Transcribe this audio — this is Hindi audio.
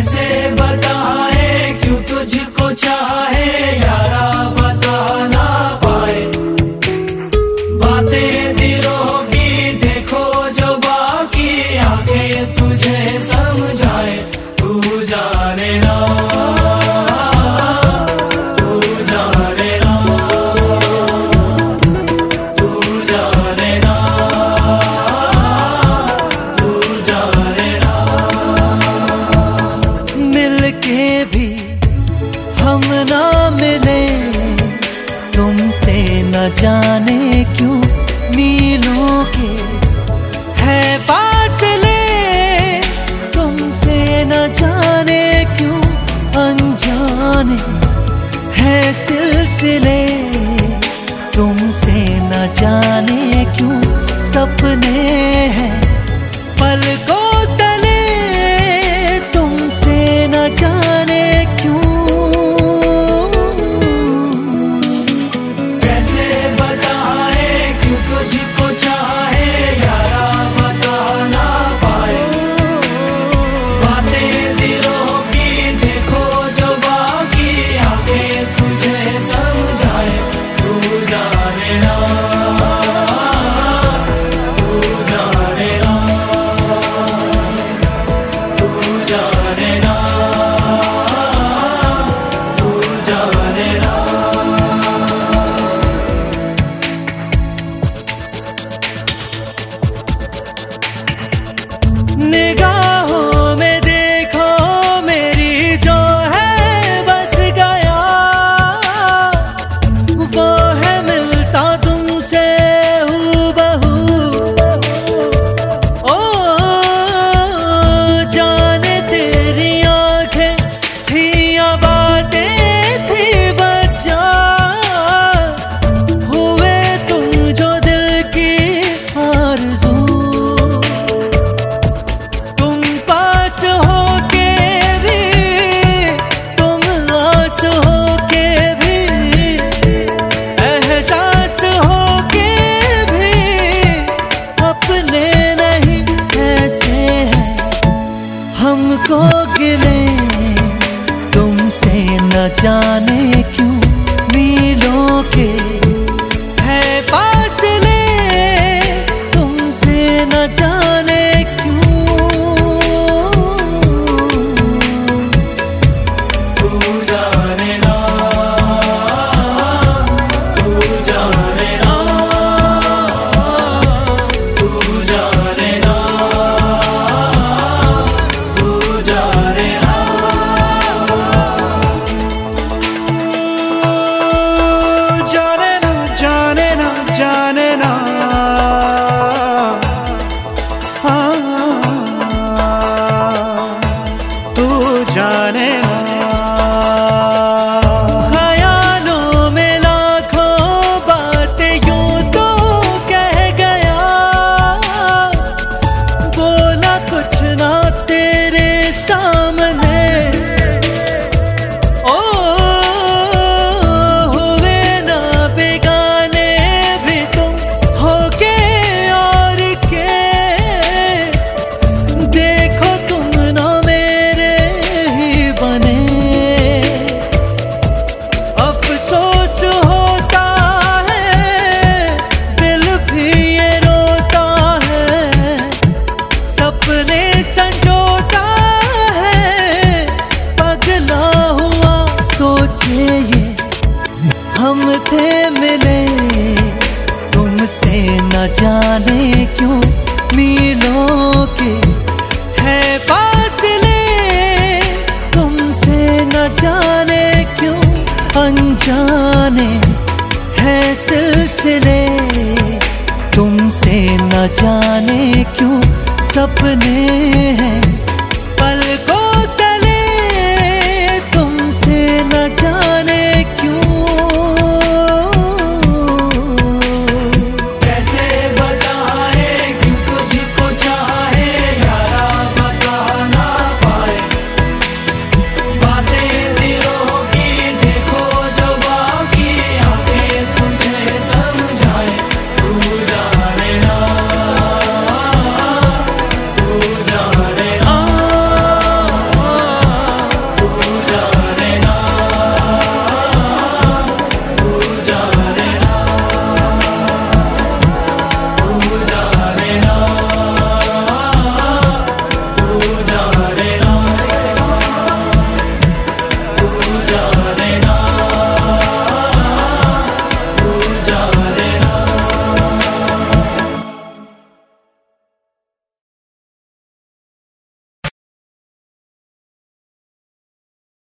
कैसे बताए क्यों तुझको चाहे यारा, बता ना पाए बातें दिलों की, देखो जो बाकी आंखें तुझे समझाए। तू जाने ना, तू जाने ना, तू जाने ना, तू जाने ना। मिलके भी हम ना मिले, तुमसे न जाने क्यों मीलों के है फासले, तुमसे न जाने क्यों अनजाने है सिलसिले, तुमसे न जाने क्यों सपने हैं पलकों तले, तुमसे न जाने क्यों। कैसे बताए क्यों तुझको चाहे यारा, बता ना पाए बातें दिलों की, देखो जो बाकी आंखें तुझे समझाए। तू जाने ना, तू जाने ना, तू जाने ना, तू जाने ना। निगाहों में देखो मेरी जो है बस गया, वो है मिलता तुमसे हूबहू। ओ जाने तेरी आंखें थी या बातें थी बचा, हुए तुम जो दिल की आरज़ू। तुम पास होके भी, तुम आस होके भी, एहसास होके भी, अपने नहीं ऐसे हैं हमको गिले, तुमसे न जाने क्यों मीलों के है फासले, तुमसे न जाने क्यों। तू जाने ना, तू जाने ना, तू जाने ना, तू जाने ना। जाने ना, जाने ना, जाने ना, हाँ, तू जाने ना। ख्यालों में लाखों बातें यूं तो कह गया, बोला कुछ ना तेरे सामने। ओ हुए ना बेगाने भी तुम होके और के, देखो तुम ना मेरे ही बने। अफसोस होता है, दिल भी ये रोता है, सपने संजोता है, पगला हुआ सोचे ये हम थे मिले, तुमसे न जाने क्यों मीलों के है फासले, तुमसे न जाने क्यों अनजाने है सिलसिले, तुमसे न जाने क्यों सपने हैं